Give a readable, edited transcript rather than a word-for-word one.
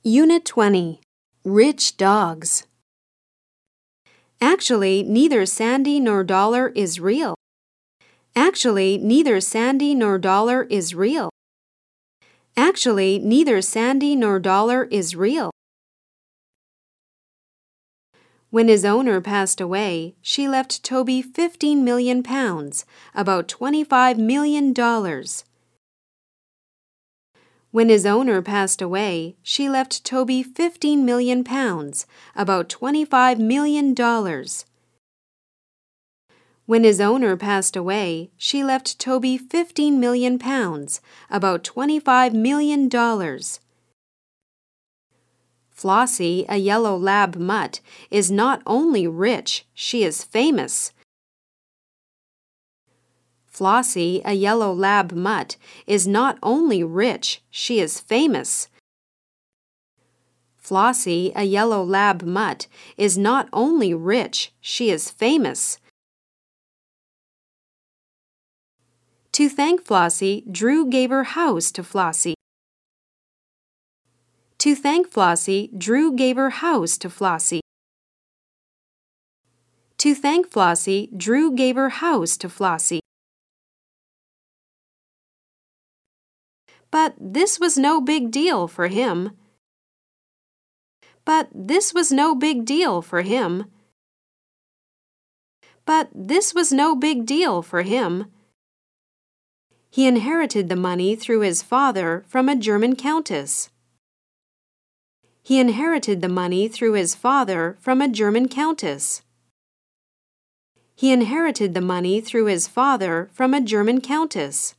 Unit 20. Rich Dogs. Actually, neither Sandy nor Dollar is real. Actually, neither Sandy nor Dollar is real. Actually, neither Sandy nor Dollar is real. When his owner passed away, she left Toby 15 million pounds, about $25 million. When his owner passed away, she left Toby 15 million pounds, about $25 million. When his owner passed away, she left Toby 15 million pounds, about $25 million. Flossie, a yellow lab mutt, is not only rich, she is famous. Flossie, a yellow lab mutt, is not only rich, she is famous. Flossie, a yellow lab mutt, is not only rich, she is famous. To thank Flossie, Drew gave her house to Flossie. To thank Flossie, Drew gave her house to Flossie. To thank Flossie, Drew gave her house to Flossie. But this was no big deal for him. But this was no big deal for him. But this was no big deal for him. He inherited the money through his father from a German countess. He inherited the money through his father from a German countess. He inherited the money through his father from a German countess.